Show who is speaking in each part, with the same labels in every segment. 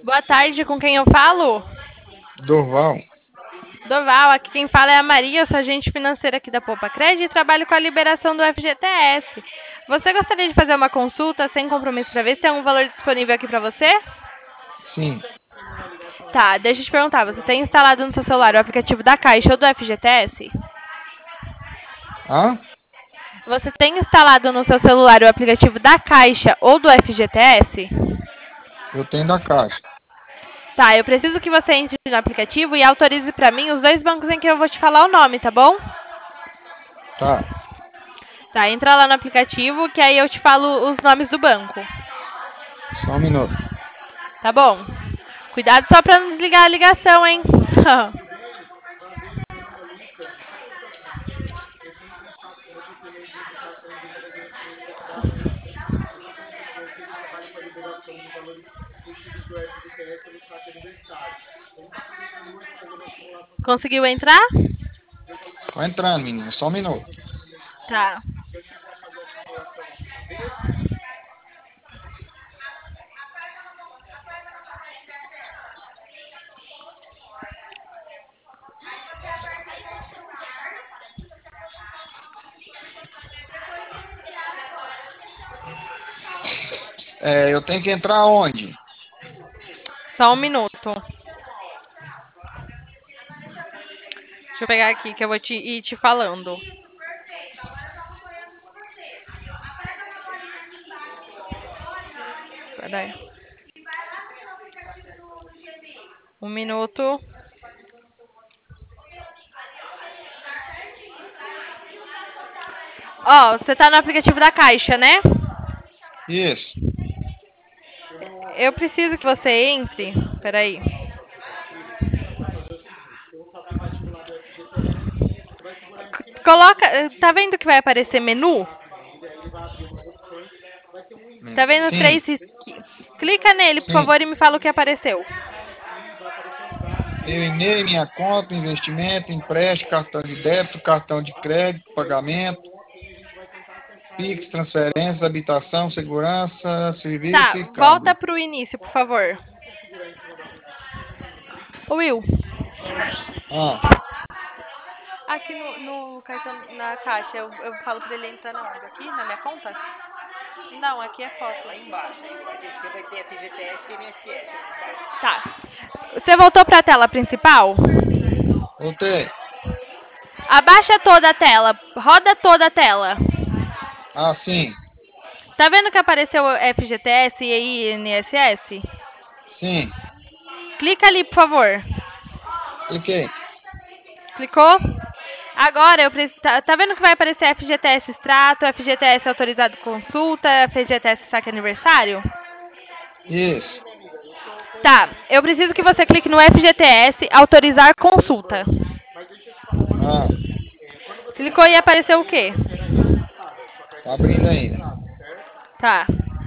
Speaker 1: Boa tarde, com quem eu falo?
Speaker 2: Dorval.
Speaker 1: Doval, aqui quem fala é a Maria, eu sou agente financeira aqui da Poupa Crédito e trabalho com a liberação do FGTS. Você gostaria de fazer uma consulta sem compromisso para ver se tem um valor disponível aqui para você?
Speaker 2: Sim.
Speaker 1: Tá, deixa eu te perguntar, você tem instalado no seu celular o aplicativo da Caixa ou do FGTS?
Speaker 2: Hã?
Speaker 1: Você tem instalado no seu celular o aplicativo da Caixa ou do FGTS?
Speaker 2: Eu tenho da Caixa.
Speaker 1: Tá, eu preciso que você entre no aplicativo e autorize para mim os dois bancos em que eu vou te falar o nome, tá bom?
Speaker 2: Tá.
Speaker 1: Tá, entra lá no aplicativo que aí eu te falo os nomes do banco.
Speaker 2: Só um minuto.
Speaker 1: Tá bom? Cuidado só pra não desligar a ligação, hein? Conseguiu entrar?
Speaker 2: Tô entrando, menina. Só um minuto.
Speaker 1: Tá.
Speaker 2: Eu tenho que entrar onde?
Speaker 1: Só um minuto. Deixa eu pegar aqui que eu vou ir te falando. Peraí. Um minuto. Ó, você tá no aplicativo da Caixa, né?
Speaker 2: Isso.
Speaker 1: Eu preciso que você entre. Peraí. Coloca. Tá vendo que vai aparecer menu? Tá vendo
Speaker 2: Sim.
Speaker 1: três Clica nele, por
Speaker 2: Sim.
Speaker 1: favor, e me fala o que apareceu.
Speaker 2: Meu e-mail, minha conta, investimento, empréstimo, cartão de débito, cartão de crédito, pagamento, Pix, transferências, habitação, segurança, serviço
Speaker 1: Tá,
Speaker 2: e
Speaker 1: volta
Speaker 2: câmbio.
Speaker 1: pro início, por favor. Ô, Will,
Speaker 2: Ah,
Speaker 1: aqui no cartão, na caixa, eu falo pra ele entrar na onde? Aqui, na minha conta? Não, aqui é foto.
Speaker 3: Aí embaixo, você vai ter FGTS e INSS aqui embaixo.
Speaker 1: Tá. Você voltou pra tela principal?
Speaker 2: voltei.
Speaker 1: Abaixa toda a tela. Roda toda a tela.
Speaker 2: Ah, sim.
Speaker 1: Tá vendo que apareceu FGTS e INSS?
Speaker 2: Sim.
Speaker 1: Clica ali, por favor.
Speaker 2: Cliquei.
Speaker 1: Clicou? Agora eu preciso. Tá vendo que vai aparecer FGTS extrato, FGTS autorizado consulta, FGTS saque aniversário?
Speaker 2: Isso.
Speaker 1: Tá, eu preciso que você clique no FGTS autorizar consulta.
Speaker 2: Ah,
Speaker 1: Clicou e apareceu o quê?
Speaker 2: tá abrindo ainda.
Speaker 1: Tá.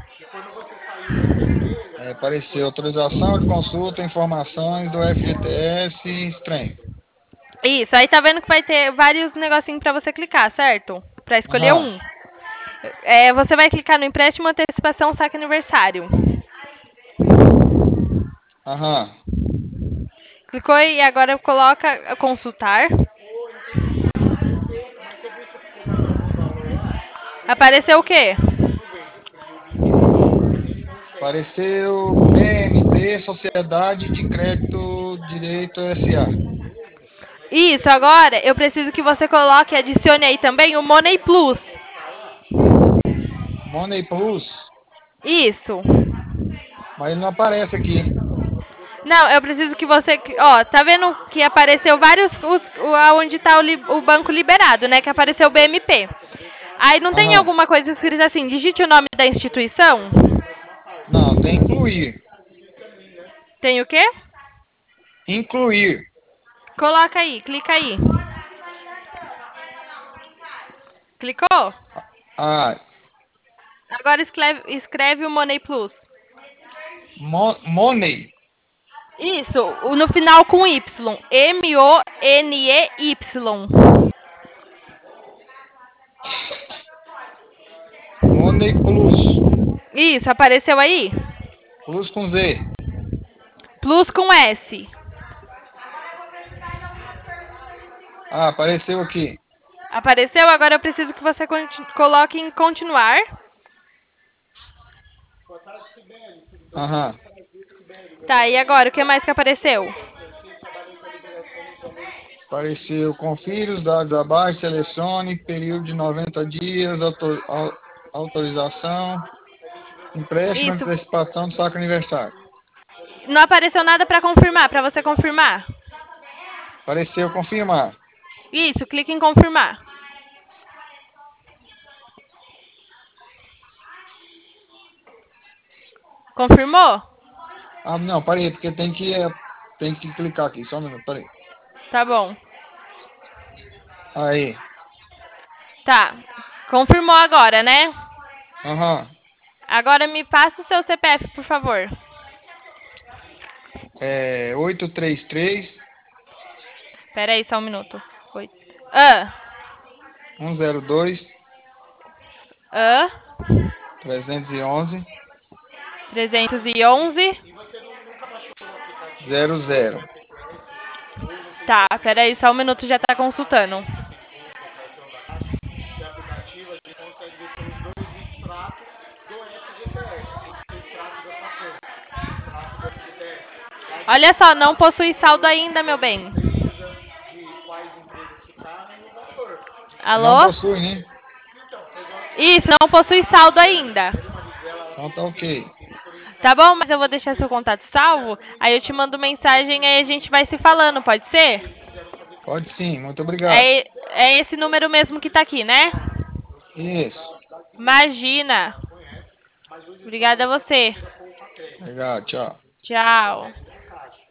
Speaker 2: Apareceu autorização de consulta, informações do FGTS, estranho.
Speaker 1: Isso, aí tá vendo que vai ter vários negocinhos pra você clicar, certo? Pra escolher
Speaker 2: Aham,
Speaker 1: um. Você vai clicar no empréstimo, antecipação, saque aniversário.
Speaker 2: aham.
Speaker 1: Clicou e agora coloca consultar. Apareceu o quê?
Speaker 2: Apareceu BMD, Sociedade de Crédito Direito SA.
Speaker 1: Isso, agora eu preciso que você coloque e adicione aí também o Money Plus.
Speaker 2: Money Plus,
Speaker 1: Isso.
Speaker 2: mas ele não aparece aqui.
Speaker 1: Não, eu preciso que você. Ó, tá vendo que apareceu vários. Onde tá o banco liberado, né? Que apareceu o BMP. Aí não tem
Speaker 2: Aham.
Speaker 1: alguma coisa escrita assim, digite o nome da instituição?
Speaker 2: Não, tem incluir.
Speaker 1: Tem o quê?
Speaker 2: Incluir.
Speaker 1: Coloca aí, clica aí. Clicou?
Speaker 2: Ah,
Speaker 1: Agora escreve o Money Plus.
Speaker 2: Money.
Speaker 1: Isso, no final com Y. Money.
Speaker 2: Money Plus.
Speaker 1: Isso, apareceu aí?
Speaker 2: Plus com Z.
Speaker 1: Plus com S.
Speaker 2: Ah, apareceu aqui.
Speaker 1: Apareceu? Agora eu preciso que você coloque em continuar.
Speaker 2: Aham.
Speaker 1: Tá, e agora? O que mais que apareceu?
Speaker 2: Apareceu, confira os dados abaixo, selecione, período de 90 dias, autorização, empréstimo,
Speaker 1: Isso.
Speaker 2: antecipação do saque aniversário.
Speaker 1: Não apareceu nada pra confirmar, pra você confirmar.
Speaker 2: Apareceu, confirmar.
Speaker 1: Isso, clique em confirmar. Confirmou?
Speaker 2: Ah, não, parei, porque tem que clicar aqui, só um minuto, parei.
Speaker 1: Tá bom.
Speaker 2: Aí,
Speaker 1: Tá. Confirmou agora, né?
Speaker 2: aham,
Speaker 1: Agora me passa o seu CPF, por favor.
Speaker 2: 833
Speaker 1: Pera aí, só um minuto. Oito. Ah,
Speaker 2: 102
Speaker 1: ah,
Speaker 2: 311
Speaker 1: 311.
Speaker 2: 00.
Speaker 1: Tá, pera aí, só um minuto, já tá consultando. Olha só, não possui saldo ainda, meu bem.
Speaker 2: Não
Speaker 1: Alô?
Speaker 2: possui, né?
Speaker 1: Isso, não possui saldo ainda.
Speaker 2: Então tá ok.
Speaker 1: Tá bom, mas eu vou deixar seu contato salvo. Aí eu te mando mensagem, aí a gente vai se falando, pode ser?
Speaker 2: Pode sim, muito obrigado.
Speaker 1: É esse número mesmo que tá aqui, né?
Speaker 2: Isso.
Speaker 1: Imagina. Obrigada a você.
Speaker 2: Obrigado, tchau.
Speaker 1: Tchau.